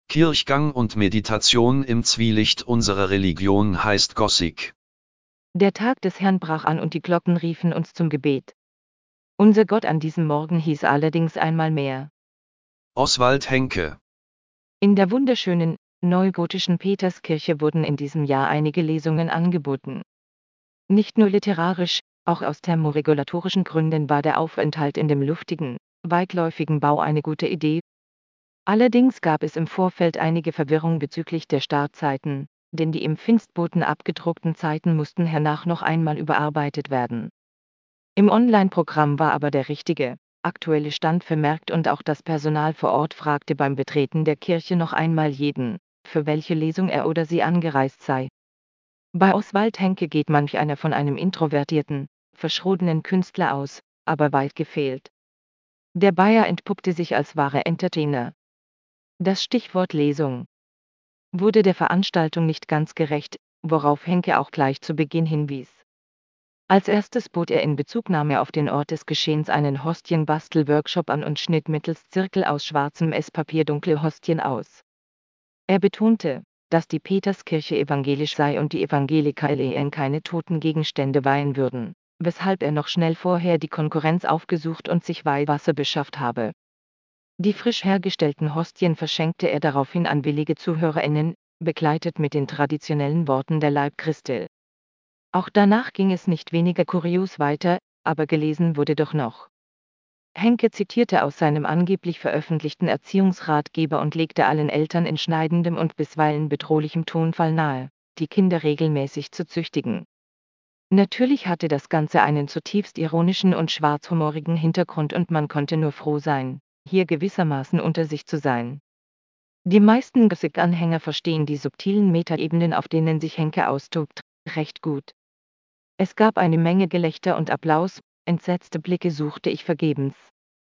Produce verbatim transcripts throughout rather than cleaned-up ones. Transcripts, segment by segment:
Kirchgang und Meditation im Zwielicht unserer Religion heißt Gossig. Der Tag des Herrn brach an und die Glocken riefen uns zum Gebet. Unser Gott an diesem Morgen hieß allerdings einmal mehr. Oswald Henke. In der wunderschönen, neugotischen Peterskirche wurden in diesem Jahr einige Lesungen angeboten. Nicht nur literarisch, auch aus thermoregulatorischen Gründen war der Aufenthalt in dem luftigen, weitläufigen Bau eine gute Idee. Allerdings gab es im Vorfeld einige Verwirrung bezüglich der Startzeiten, denn die im Pfingstboten abgedruckten Zeiten mussten hernach noch einmal überarbeitet werden. Im Online-Programm war aber der richtige, aktuelle Stand vermerkt und auch das Personal vor Ort fragte beim Betreten der Kirche noch einmal jeden, für welche Lesung er oder sie angereist sei. Bei Oswald Henke geht manch einer von einem introvertierten, verschrodenen Künstler aus, aber weit gefehlt. Der Bayer entpuppte sich als wahrer Entertainer. Das Stichwort Lesung wurde der Veranstaltung nicht ganz gerecht, worauf Henke auch gleich zu Beginn hinwies. Als erstes bot er in Bezugnahme auf den Ort des Geschehens einen Hostienbastel-Workshop an und schnitt mittels Zirkel aus schwarzem Esspapier dunkle Hostien aus. Er betonte, dass die Peterskirche evangelisch sei und die Evangelikalen keine toten Gegenstände weihen würden, weshalb er noch schnell vorher die Konkurrenz aufgesucht und sich Weihwasser beschafft habe. Die frisch hergestellten Hostien verschenkte er daraufhin an willige ZuhörerInnen, begleitet mit den traditionellen Worten der Leib Christi. Auch danach ging es nicht weniger kurios weiter, aber gelesen wurde doch noch. Henke zitierte aus seinem angeblich veröffentlichten Erziehungsratgeber und legte allen Eltern in schneidendem und bisweilen bedrohlichem Tonfall nahe, die Kinder regelmäßig zu züchtigen. Natürlich hatte das Ganze einen zutiefst ironischen und schwarzhumorigen Hintergrund und man konnte nur froh sein, hier gewissermaßen unter sich zu sein. Die meisten Gossip-Anhänger verstehen die subtilen Metaebenen, auf denen sich Henke austobt, recht gut. Es gab eine Menge Gelächter und Applaus, entsetzte Blicke suchte ich vergebens.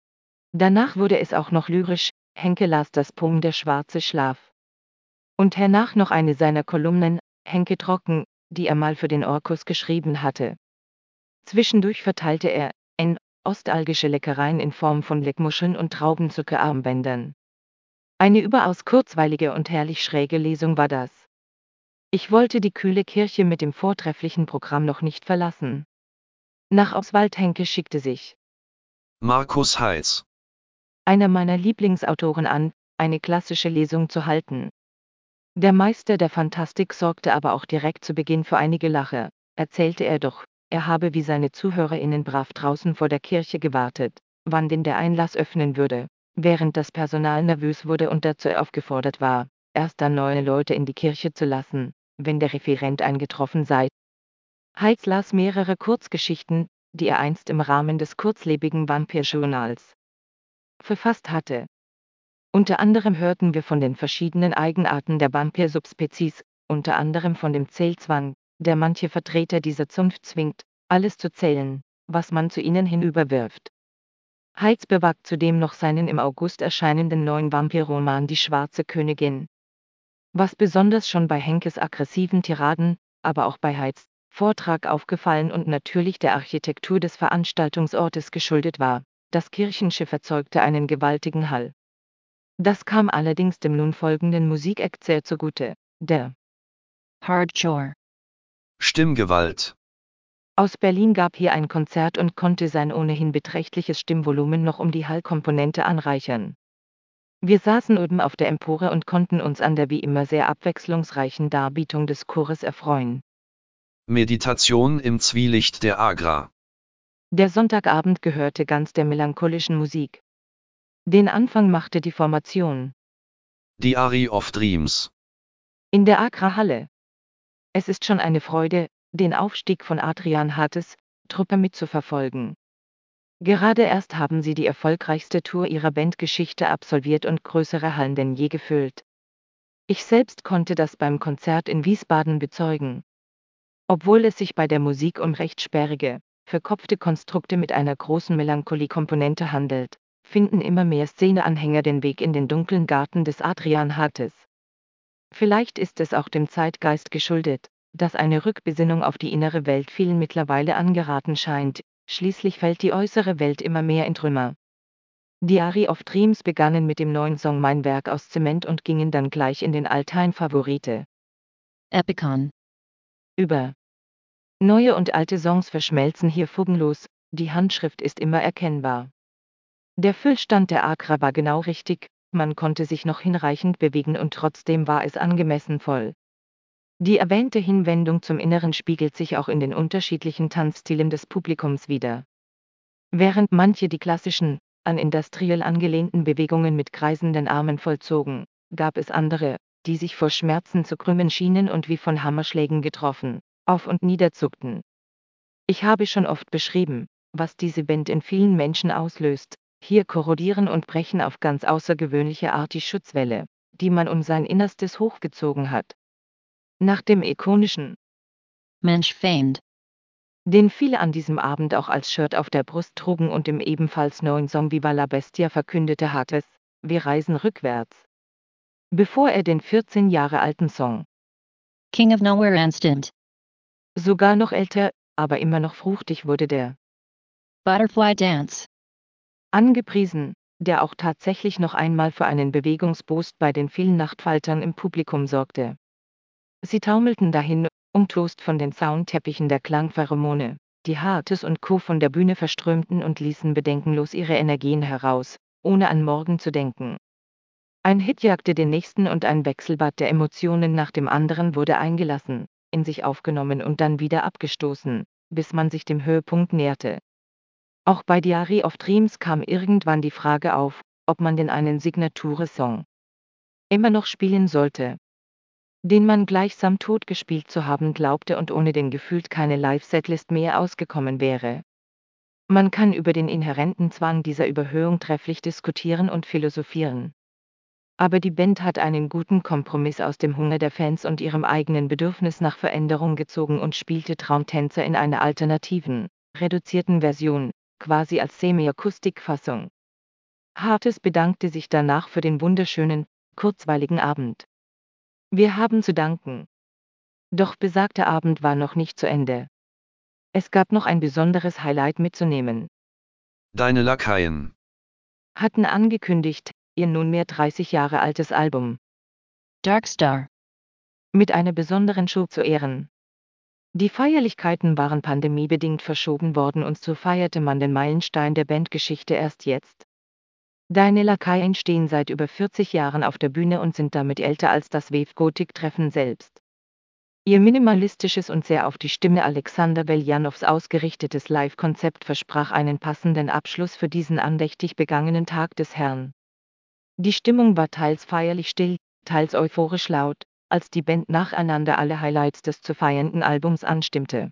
Danach wurde es auch noch lyrisch, Henke las das Poem Der schwarze Schlaf. Und hernach noch eine seiner Kolumnen, Henke trocken, die er mal für den Orkus geschrieben hatte. Zwischendurch verteilte er, n, ostalgische Leckereien in Form von Leckmuscheln und Traubenzuckerarmbändern. Eine überaus kurzweilige und herrlich schräge Lesung war das. Ich wollte die kühle Kirche mit dem vortrefflichen Programm noch nicht verlassen. Nach Oswald Henke schickte sich Markus Heitz, einer meiner Lieblingsautoren an, eine klassische Lesung zu halten. Der Meister der Fantastik sorgte aber auch direkt zu Beginn für einige Lacher, erzählte er doch, er habe wie seine ZuhörerInnen brav draußen vor der Kirche gewartet, wann denn der Einlass öffnen würde, während das Personal nervös wurde und dazu aufgefordert war, erst dann neue Leute in die Kirche zu lassen, wenn der Referent eingetroffen sei. Heitz las mehrere Kurzgeschichten, die er einst im Rahmen des kurzlebigen Vampirjournals verfasst hatte. Unter anderem hörten wir von den verschiedenen Eigenarten der Vampir-Subspezies, unter anderem von dem Zählzwang, der manche Vertreter dieser Zunft zwingt, alles zu zählen, was man zu ihnen hinüberwirft. Heitz bewagt zudem noch seinen im August erscheinenden neuen Vampirroman Die schwarze Königin. Was besonders schon bei Henkes aggressiven Tiraden, aber auch bei Heitz' Vortrag aufgefallen und natürlich der Architektur des Veranstaltungsortes geschuldet war, das Kirchenschiff erzeugte einen gewaltigen Hall. Das kam allerdings dem nun folgenden Musikeck sehr zugute, der Hardcore Stimmgewalt. aus Berlin gab hier ein Konzert und konnte sein ohnehin beträchtliches Stimmvolumen noch um die Hallkomponente anreichern. Wir saßen oben auf der Empore und konnten uns an der wie immer sehr abwechslungsreichen Darbietung des Chores erfreuen. Meditation im Zwielicht der Agra. Der Sonntagabend gehörte ganz der melancholischen Musik. Den Anfang machte die Formation Diary of Dreams. in der Agra-Halle. Es ist schon eine Freude, den Aufstieg von Adrian Hartes Truppe mitzuverfolgen. Gerade erst haben sie die erfolgreichste Tour ihrer Bandgeschichte absolviert und größere Hallen denn je gefüllt. Ich selbst konnte das beim Konzert in Wiesbaden bezeugen. Obwohl es sich bei der Musik um recht sperrige, verkopfte Konstrukte mit einer großen Melancholie-Komponente handelt, finden immer mehr Szeneanhänger den Weg in den dunklen Garten des Adrian Hartes. Vielleicht ist es auch dem Zeitgeist geschuldet, dass eine Rückbesinnung auf die innere Welt vielen mittlerweile angeraten scheint, schließlich fällt die äußere Welt immer mehr in Trümmer. Diary of Dreams begannen mit dem neuen Song Mein Werk aus Zement und gingen dann gleich in den All-Time-Favorite. Epicon. Über. Neue und alte Songs verschmelzen hier fugenlos, die Handschrift ist immer erkennbar. Der Füllstand der Akra war genau richtig, man konnte sich noch hinreichend bewegen und trotzdem war es angemessen voll. Die erwähnte Hinwendung zum Inneren spiegelt sich auch in den unterschiedlichen Tanzstilen des Publikums wider. Während manche die klassischen, an industriell angelehnten Bewegungen mit kreisenden Armen vollzogen, gab es andere, die sich vor Schmerzen zu krümmen schienen und wie von Hammerschlägen getroffen, auf und niederzuckten. Ich habe schon oft beschrieben, was diese Band in vielen Menschen auslöst. Hier korrodieren und brechen auf ganz außergewöhnliche Art die Schutzwelle, die man um sein Innerstes hochgezogen hat. Nach dem ikonischen Mensch famed. Den viele an diesem Abend auch als Shirt auf der Brust trugen und im ebenfalls neuen Song Viva la Bestia verkündete hat es, wir reisen rückwärts. Bevor er den vierzehn Jahre alten Song King of Nowhere Instant. sogar noch älter, aber immer noch fruchtig wurde der Butterfly Dance. angepriesen, der auch tatsächlich noch einmal für einen Bewegungsboost bei den vielen Nachtfaltern im Publikum sorgte. Sie taumelten dahin, umtost von den Soundteppichen der Klangpheromone, die Hartes und Co. von der Bühne verströmten und ließen bedenkenlos ihre Energien heraus, ohne an morgen zu denken. Ein Hit jagte den nächsten und ein Wechselbad der Emotionen nach dem anderen wurde eingelassen, in sich aufgenommen und dann wieder abgestoßen, bis man sich dem Höhepunkt näherte. Auch bei Diary of Dreams kam irgendwann die Frage auf, ob man denn einen Signature-Song immer noch spielen sollte, den man gleichsam tot gespielt zu haben glaubte und ohne den gefühlt keine Live-Setlist mehr ausgekommen wäre. Man kann über den inhärenten Zwang dieser Überhöhung trefflich diskutieren und philosophieren. Aber die Band hat einen guten Kompromiss aus dem Hunger der Fans und ihrem eigenen Bedürfnis nach Veränderung gezogen und spielte Traumtänzer in einer alternativen, reduzierten Version, quasi als Semi-Akustik-Fassung. Hartes bedankte sich danach für den wunderschönen, kurzweiligen Abend. Wir haben zu danken. Doch besagter Abend war noch nicht zu Ende. Es gab noch ein besonderes Highlight mitzunehmen. Deine Lakaien Hatten angekündigt, ihr nunmehr dreißig Jahre altes Album Darkstar. mit einer besonderen Show zu ehren. Die Feierlichkeiten waren pandemiebedingt verschoben worden und so feierte man den Meilenstein der Bandgeschichte erst jetzt. Deine Lakaien stehen seit über vierzig Jahren auf der Bühne und sind damit älter als das Wave Gothic-Treffen selbst. Ihr minimalistisches und sehr auf die Stimme Alexander Veljanows ausgerichtetes Live-Konzept versprach einen passenden Abschluss für diesen andächtig begangenen Tag des Herrn. Die Stimmung war teils feierlich still, teils euphorisch laut, als die Band nacheinander alle Highlights des zu feiernden Albums anstimmte.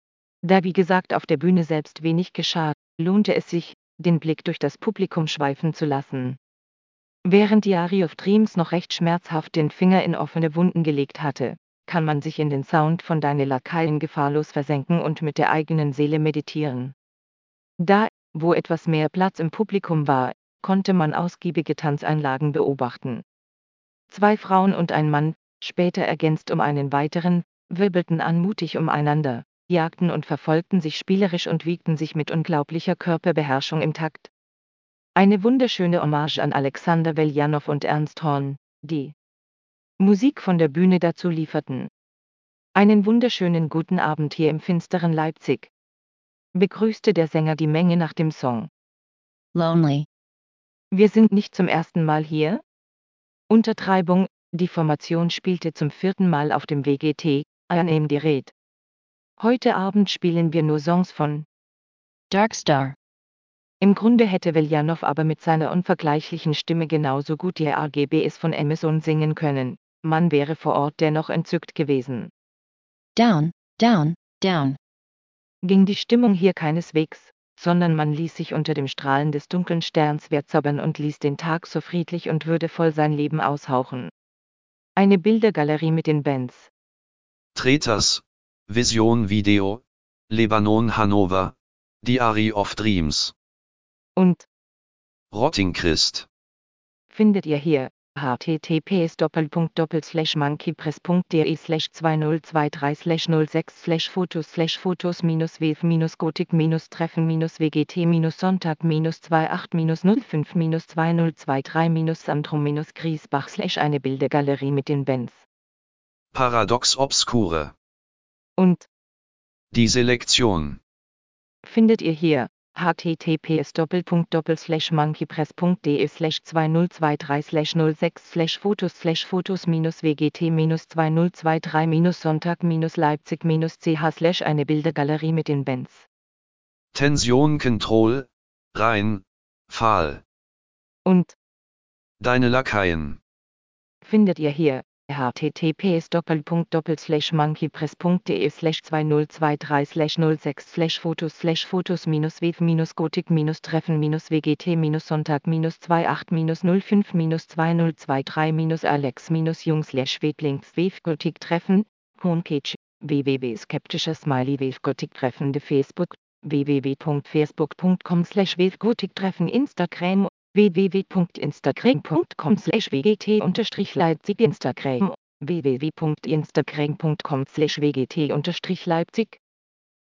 Da wie gesagt auf der Bühne selbst wenig geschah, lohnte es sich, den Blick durch das Publikum schweifen zu lassen. Während Diary of Dreams noch recht schmerzhaft den Finger in offene Wunden gelegt hatte, kann man sich in den Sound von Deine Lakaien gefahrlos versenken und mit der eigenen Seele meditieren. Da, wo etwas mehr Platz im Publikum war, konnte man ausgiebige Tanzeinlagen beobachten. Zwei Frauen und ein Mann, später ergänzt um einen weiteren, wirbelten anmutig umeinander, jagten und verfolgten sich spielerisch und wiegten sich mit unglaublicher Körperbeherrschung im Takt. Eine wunderschöne Hommage an Alexander Veljanow und Ernst Horn, die Musik von der Bühne dazu lieferten. Einen wunderschönen guten Abend hier im finsteren Leipzig, begrüßte der Sänger die Menge nach dem Song. Lonely. Wir sind nicht zum ersten Mal hier? Untertreibung, die Formation spielte zum vierten Mal auf dem W G T, I Name die Red. Heute Abend spielen wir nur Songs von Darkstar. Im Grunde hätte Veljanow aber mit seiner unvergleichlichen Stimme genauso gut die R G Bs von Amazon singen können, man wäre vor Ort dennoch entzückt gewesen. Down, down, down. Ging die Stimmung hier keineswegs, sondern man ließ sich unter dem Strahlen des dunklen Sterns verzaubern und ließ den Tag so friedlich und würdevoll sein Leben aushauchen. Eine Bildergalerie mit den Bands Treters, Vision Video, Lebanon Hannover, Diary of Dreams und Rottingchrist findet ihr hier. https doppelpunkt doppelt slash monkeypress.de slash zwei null zwei drei slash null sechs slash fotos slash fotos minus wef minus gotik minus treffen minus wgt minus sonntag minus achtundzwanzig minus null fünf minus zwei null zwei drei minus samtrum minus griesbach slash eine Bildergalerie mit den Bands. Paradox Obscure. Und Die Selektion. findet ihr hier. https doppelpunkt doppelt slash monkeypress.de slash zwei null zwei drei slash null sechs slash fotos slash fotos minus wgt minus zwei null zwei drei minus sonntag minus leipzig minus ch slash eine Bildergalerie mit den Bands. Tension Control, rein, fahl. Und Deine Lakaien. findet ihr hier. https doppelpunkt doppelt slash monkeypress.de slash zwei null zwei drei slash null sechs slash fotos slash fotos minus wef minus gotik minus treffen minus wgt minus sonntag minus achtundzwanzig minus null fünf minus zwei null zwei drei minus alex minus jung slash weblinks wef gotik treffen, Homepage, www skeptischer Smiley wef gotik treffende Facebook, www punkt facebook punkt com slash wef gotik treffen Instagram, www punkt instagram punkt com slash wgt unterstrich leipzig Instagram, www punkt instagram punkt com slash wgt unterstrich leipzig